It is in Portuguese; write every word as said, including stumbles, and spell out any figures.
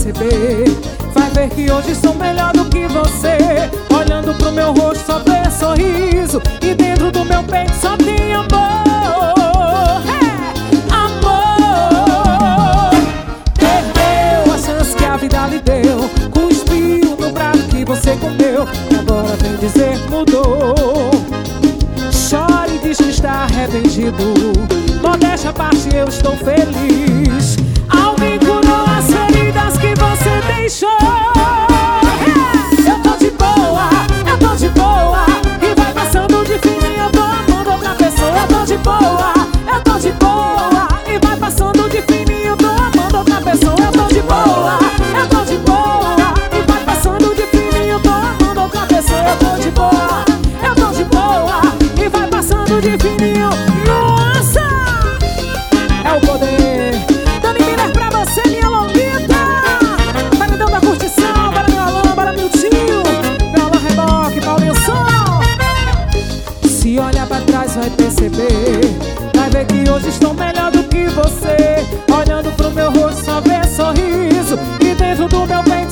perceber. Vai ver que hoje sou melhor do que você. Olhando pro meu rosto só vê sorriso, e dentro do meu peito só tem amor. É, amor. Perdeu a chance que a vida lhe deu, cuspiu no prato que você comeu, e agora vem dizer que mudou. Chora e diz que está arrependido. Modéstia à parte, eu estou feliz. Alguém curou as feridas que você deixou. Eu tô de boa, eu tô de boa, e vai passando de fininho, eu tô amando outra pessoa. Eu tô de boa, eu tô de boa, e vai passando de fininho, eu tô amando outra pessoa. Eu tô de boa, eu tô de boa, e vai passando de fininho, eu tô amando outra pessoa. Eu tô de boa, eu tô de boa, e vai passando de fininho. Nossa! É o poder. Dani Miller pra você, minha lolita. Paredão da curtição, para meu Alô, para meu tio, meu Alô Reboque, Paulinho Som. Se olhar pra trás vai perceber, vai ver que hoje estou melhor do que você. Olhando pro meu rosto só vê sorriso, e dentro do meu peito